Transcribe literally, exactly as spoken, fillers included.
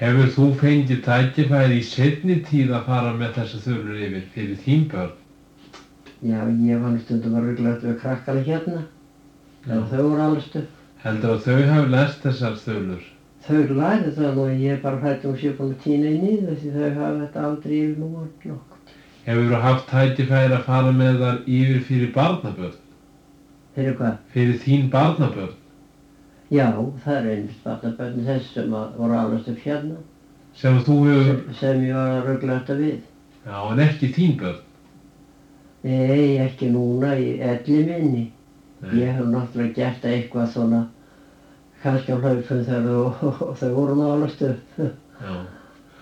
Hefur þú fengið tækifæri í seinni tíð að fara með þessar þulur yfir fyrir þín börn? Já, ég var nú stundum að rugla við krakkana hérna. En þau voru alveg upp. Heldur að þau hafi lært þessar þulur? Þau lærðu það nú, ég er bara hræddur um sé búin að tína í niður því þau hafa þetta aldrei yfir nú nokkuð. Hefurðu haft tækifæri að fara með þar yfir fyrir barnabörn? Fyrir hvað? Fyrir þín barnabörn? Já, það er einmitt barnabörn þess sem að voru alveg upp hérna. Sem þú hefur... Sem, sem ég var að rugla þetta við. Já, en ekki þín börn? Nei, ekki núna, í elli minni. Nei. Ég hef náttúrulega gert eitthvað svona, kannski á hlaupum þegar þau, og þau voru nú alveg upp. Já.